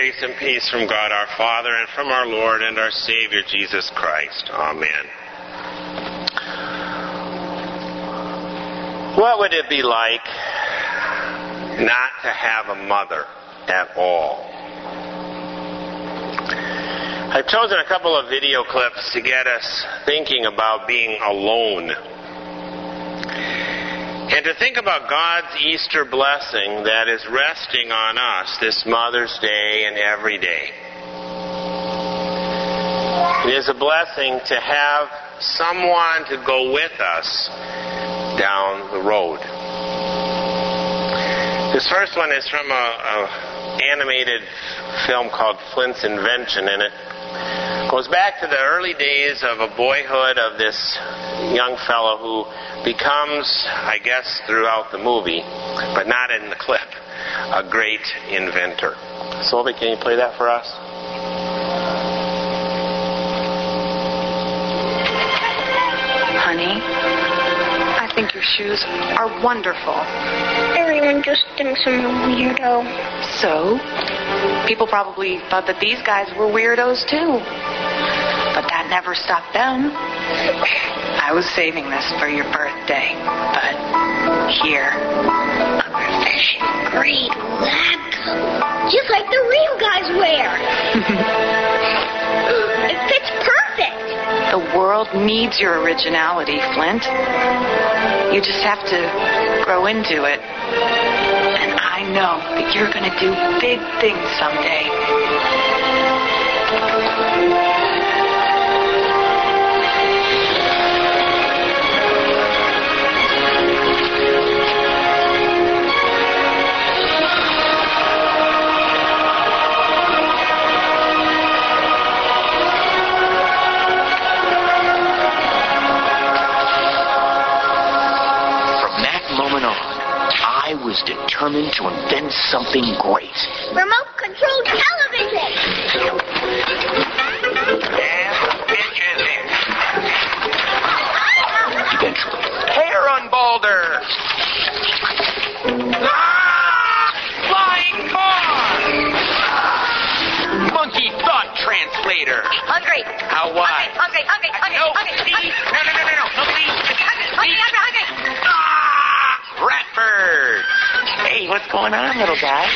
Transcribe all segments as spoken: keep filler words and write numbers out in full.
grace and peace from God our Father and from our Lord and our Savior Jesus Christ. Amen. What would it be like not to have a mother at all? I've chosen a couple of video clips to get us thinking about being alone. And to think about God's Easter blessing that is resting on us this Mother's Day and every day. It is a blessing to have someone to go with us down the road. This first one is from a, a animated film called Flint's Invention, and it goes back to the early days of a boyhood of this young fellow who becomes, I guess throughout the movie, but not in the clip, a great inventor. Sylvie, can you play that for us? Honey, I think your shoes are wonderful. Everyone just thinks I'm a weirdo. So? People probably thought that these guys were weirdos too. But that never stopped them. I was saving this for your birthday, but here. A professional grade lab coat, just like the real guys wear. It fits perfect. The world needs your originality, Flint. You just have to grow into it. And I know that you're going to do big things someday. I was determined to invent something great. Remote-controlled television! And pictures in. Eventually. Hair unbalder! Ah! Flying car! Monkey thought translator! Hungry! How what? Hungry, hungry, hungry, No, hungry, see? hungry. No, no, no, no, no, no, please. Hungry, hungry, hungry, hungry. Ah! Ratbird! Hey, what's going on, little guy?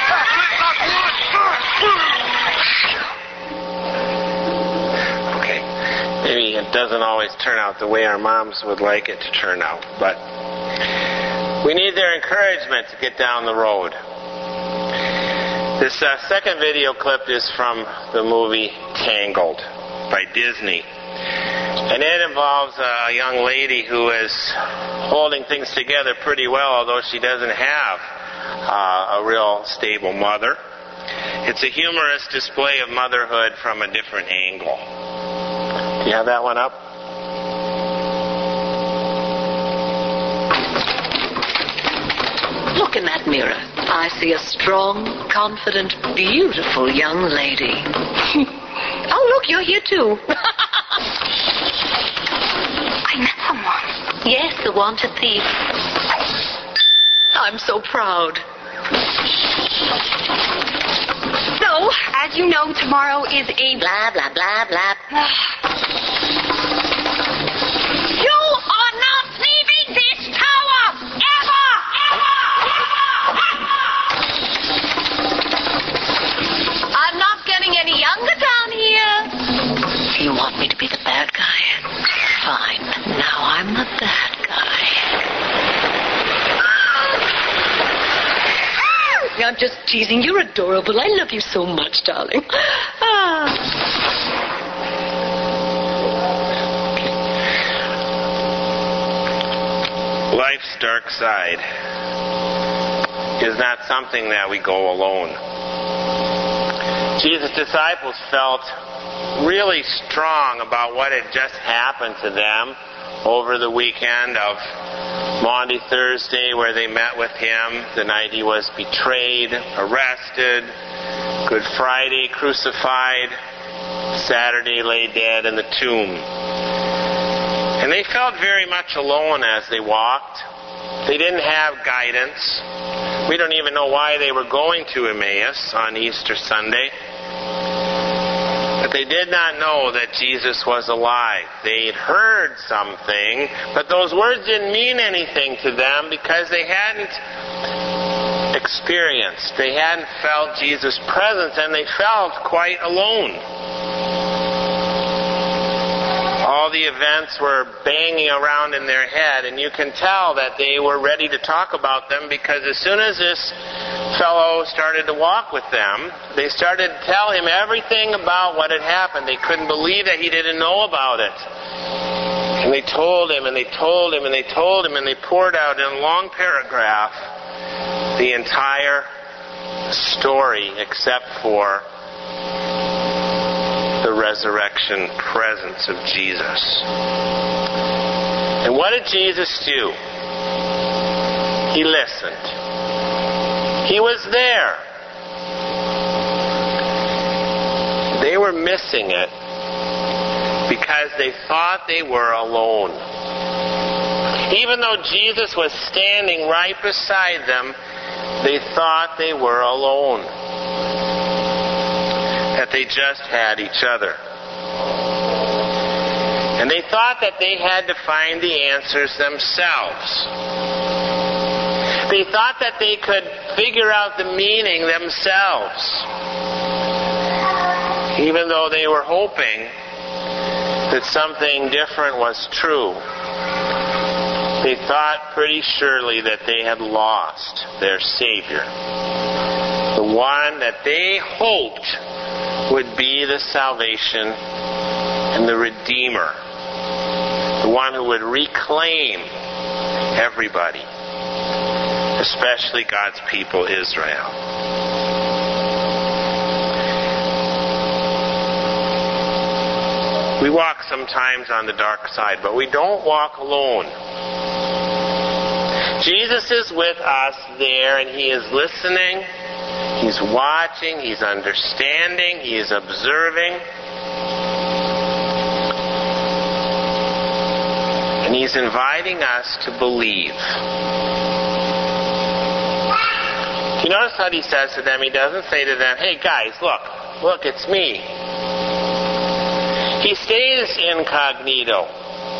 Okay, maybe it doesn't always turn out the way our moms would like it to turn out, but we need their encouragement to get down the road. This uh, second video clip is from the movie Tangled by Disney. And it involves a young lady who is holding things together pretty well, although she doesn't have uh, a real stable mother. It's a humorous display of motherhood from a different angle. Do you have that one up? Look in that mirror. I see a strong, confident, beautiful young lady. Oh, look, you're here too. I met someone. Yes, the wanted thief. I'm so proud. So, as you know, tomorrow is a... Blah, blah, blah, blah. You are not leaving this tower! Ever! Ever! I'm not getting any younger down here. You want me to be the bad guy? Fine. Now I'm the bad guy. I'm just teasing. You're adorable. I love you so much, darling. Ah. Life's dark side is not something that we go alone. Jesus' disciples felt really strong about what had just happened to them over the weekend of Maundy Thursday, where they met with him the night he was betrayed, arrested, Good Friday, crucified, Saturday, lay dead in the tomb. And they felt very much alone as they walked. They didn't have guidance. We don't even know why they were going to Emmaus on Easter Sunday. But they did not know that Jesus was alive. They'd heard something, but those words didn't mean anything to them because they hadn't experienced, they hadn't felt Jesus' presence, and they felt quite alone. All the events were banging around in their head, and you can tell that they were ready to talk about them because as soon as this fellow started to walk with them, they started to tell him everything about what had happened. They couldn't believe that he didn't know about it. And they told him, and they told him, and they told him, and they poured out in a long paragraph the entire story except for the resurrection presence of Jesus. And what did Jesus do? He listened. He was there. They were missing it because they thought they were alone. Even though Jesus was standing right beside them, they thought they were alone. That they just had each other. And they thought that they had to find the answers themselves. They thought that they could figure out the meaning themselves. Even though they were hoping that something different was true. They thought pretty surely that they had lost their Savior. The one that they hoped would be the salvation and the Redeemer. The one who would reclaim everybody, especially God's people, Israel. We walk sometimes on the dark side, but we don't walk alone. Jesus is with us there, and He is listening, He's watching, He's understanding, He is observing. And He's inviting us to believe. You notice what He says to them? He doesn't say to them, hey guys, look, look, it's me. He stays incognito.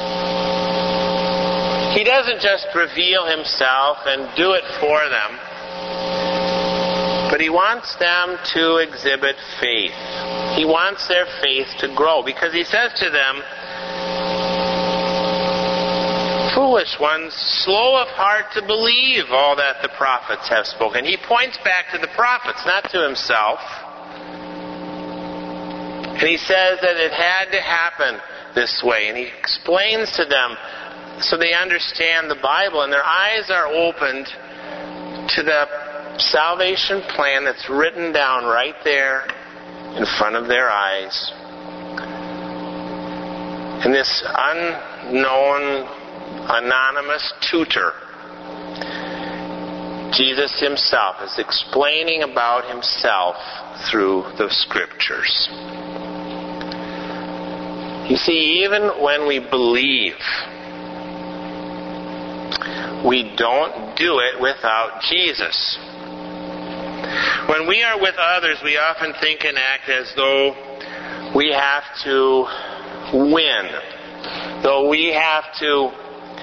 He doesn't just reveal Himself and do it for them, but He wants them to exhibit faith. He wants their faith to grow because He says to them, foolish ones, slow of heart to believe all that the prophets have spoken. He points back to the prophets, not to Himself. And He says that it had to happen this way. And He explains to them so they understand the Bible and their eyes are opened to the salvation plan that's written down right there in front of their eyes. And this unknown, anonymous tutor, Jesus Himself, is explaining about Himself through the Scriptures. You see, even when we believe, we don't do it without Jesus. When we are with others, we often think and act as though we have to win, though we have to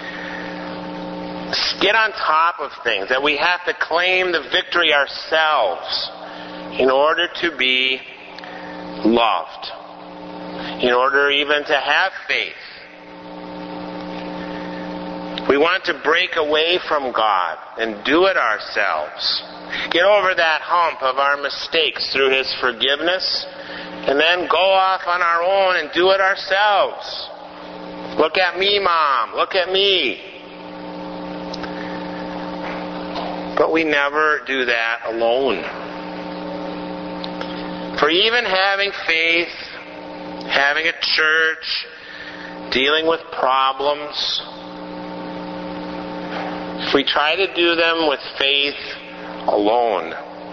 get on top of things, that we have to claim the victory ourselves in order to be loved, in order even to have faith. We want to break away from God and do it ourselves. Get over that hump of our mistakes through His forgiveness, and then go off on our own and do it ourselves. Look at me, Mom. Look at me. But we never do that alone. For even having faith, having a church, dealing with problems, if we try to do them with faith alone,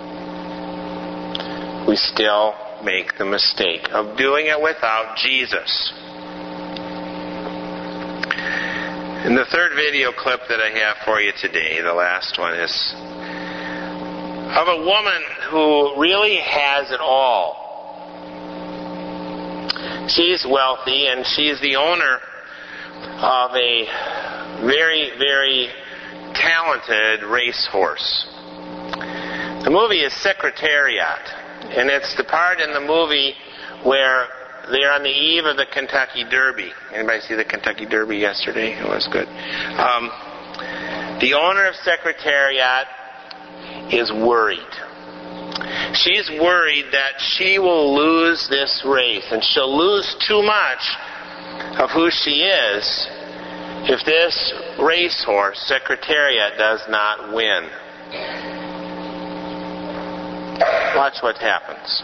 we still make the mistake of doing it without Jesus. And the third video clip that I have for you today, the last one, is of a woman who really has it all. She's wealthy, and she's the owner of a very, very talented racehorse. The movie is Secretariat, and it's the part in the movie where they're on the eve of the Kentucky Derby. Anybody see the Kentucky Derby yesterday? It was good. Um, the owner of Secretariat is worried. She's worried that she will lose this race, and she'll lose too much of who she is if this racehorse, Secretariat, does not win. Watch what happens.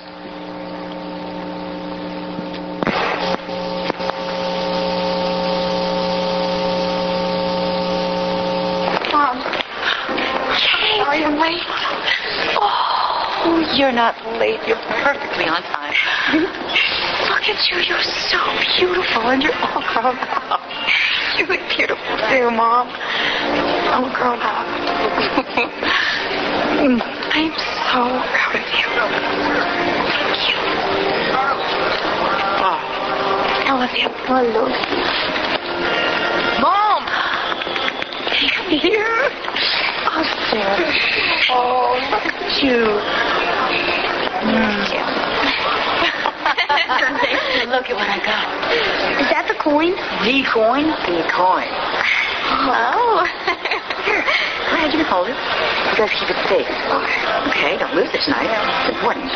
Mom. Sorry I'm late. Oh, you're not late. You're perfectly on time. Look at you. You're so beautiful, and you're all grown up. You look beautiful too, Mom. All grown up. I'm so proud of you. Thank you. Oh, I love you. I love you. Mom! Come here. Oh, Sarah. Oh, look at you. Mm. Look at what I got. Is that the coin? The coin? The coin. Oh. Here, go ahead, you can hold it. You guys keep it safe. Okay, don't lose it tonight. It's important.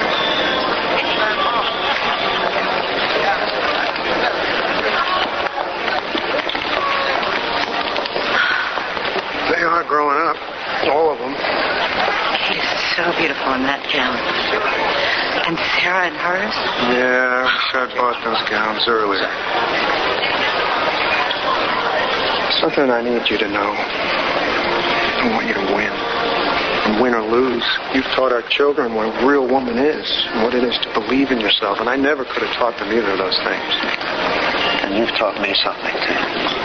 They are growing up, all of them. Kate is so beautiful in that gown. And Sarah in hers? Yeah, I wish I'd bought those gowns earlier. Something I need you to know. I want you to win. And win or lose, you've taught our children what a real woman is, and what it is to believe in yourself. And I never could have taught them either of those things. And you've taught me something, too.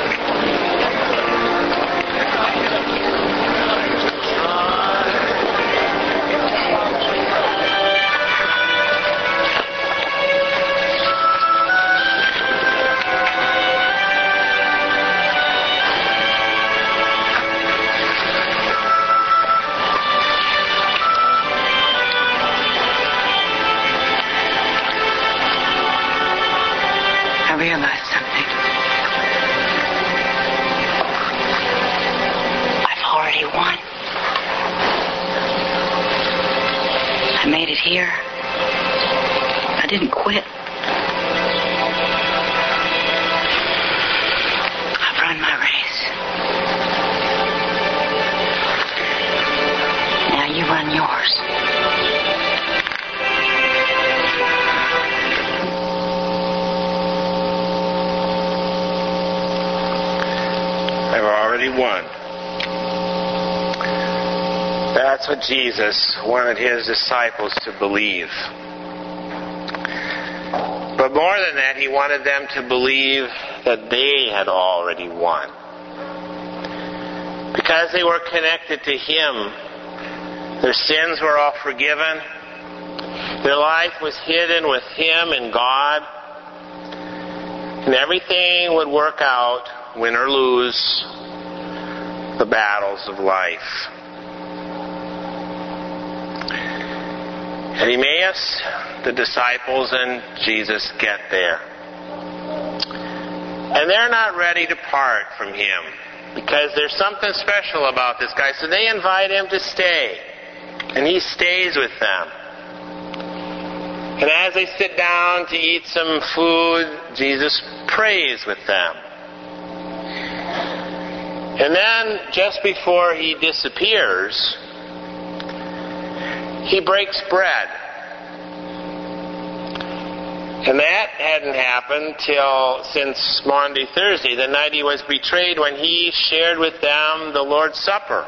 Here. I didn't quit. I've run my race. Now you run yours. I've already won. That's what Jesus wanted his disciples to believe. But more than that, he wanted them to believe that they had already won. Because they were connected to him, their sins were all forgiven. Their life was hidden with him and God. And everything would work out, win or lose, the battles of life. At Emmaus, the disciples and Jesus get there. And they're not ready to part from him because there's something special about this guy. So they invite him to stay. And he stays with them. And as they sit down to eat some food, Jesus prays with them. And then, just before he disappears, he breaks bread. And that hadn't happened till since Maundy Thursday, the night he was betrayed, when he shared with them the Lord's Supper.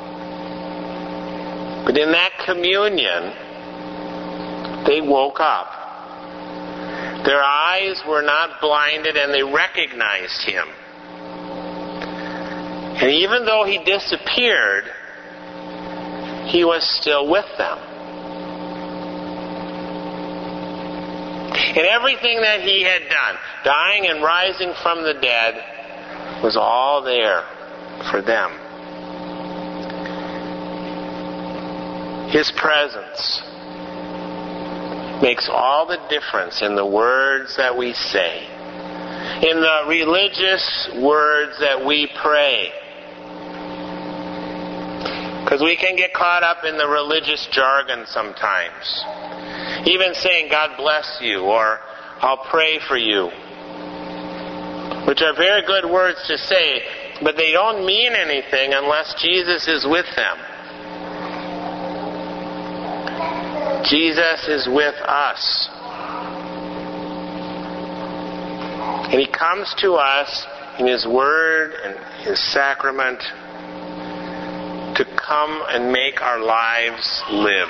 But in that communion, they woke up. Their eyes were not blinded, and they recognized him. And even though he disappeared, He was still with them. And everything that he had done, dying and rising from the dead, was all there for them. His presence makes all the difference in the words that we say, in the religious words that we pray. Because we can get caught up in the religious jargon sometimes. Even saying, God bless you, or I'll pray for you. Which are very good words to say, but they don't mean anything unless Jesus is with them. Jesus is with us. And He comes to us in His Word and His sacrament to come and make our lives live.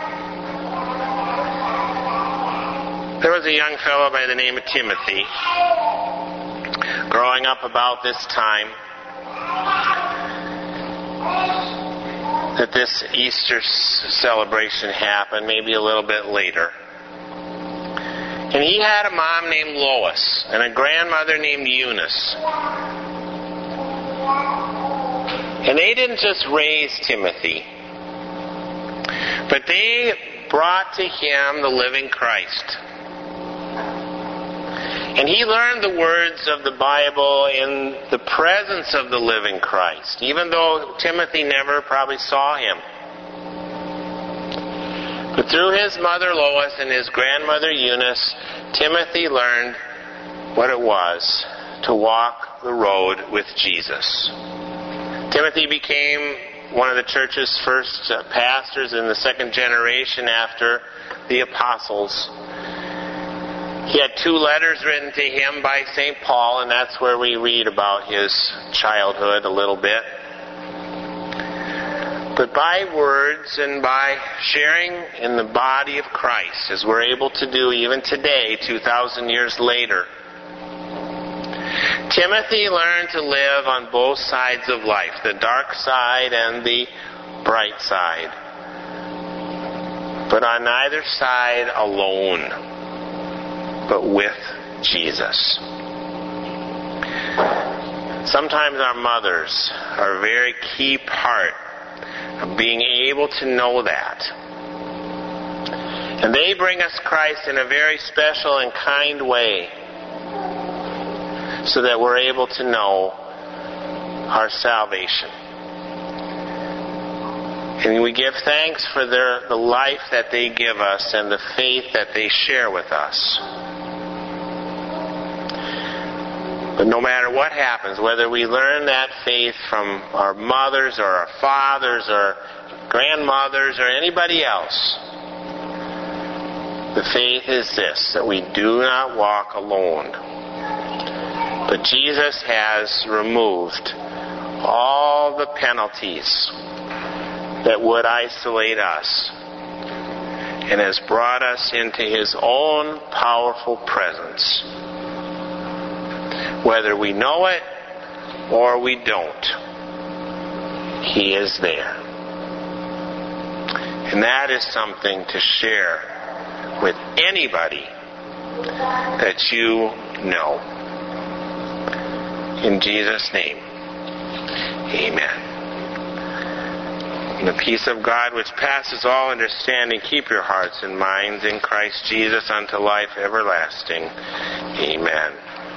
There was a young fellow by the name of Timothy, growing up about this time that this Easter celebration happened, maybe a little bit later. And he had a mom named Lois and a grandmother named Eunice. And they didn't just raise Timothy, but they brought to him the living Christ. And he learned the words of the Bible in the presence of the living Christ, even though Timothy never probably saw him. But through his mother Lois and his grandmother Eunice, Timothy learned what it was to walk the road with Jesus. Timothy became one of the church's first pastors in the second generation after the apostles. He had two letters written to him by Saint Paul, and that's where we read about his childhood a little bit. But by words and by sharing in the body of Christ, as we're able to do even today, two thousand years later, Timothy learned to live on both sides of life, the dark side and the bright side. But on neither side alone, but with Jesus. Sometimes our mothers are a very key part of being able to know that. And they bring us Christ in a very special and kind way so that we're able to know our salvation. And we give thanks for their, the life that they give us and the faith that they share with us. But no matter what happens, whether we learn that faith from our mothers or our fathers or grandmothers or anybody else, the faith is this, that we do not walk alone. But Jesus has removed all the penalties that would isolate us and has brought us into His own powerful presence. Whether we know it or we don't, He is there. And that is something to share with anybody that you know. In Jesus' name, amen. And the peace of God which passes all understanding, keep your hearts and minds in Christ Jesus unto life everlasting. Amen.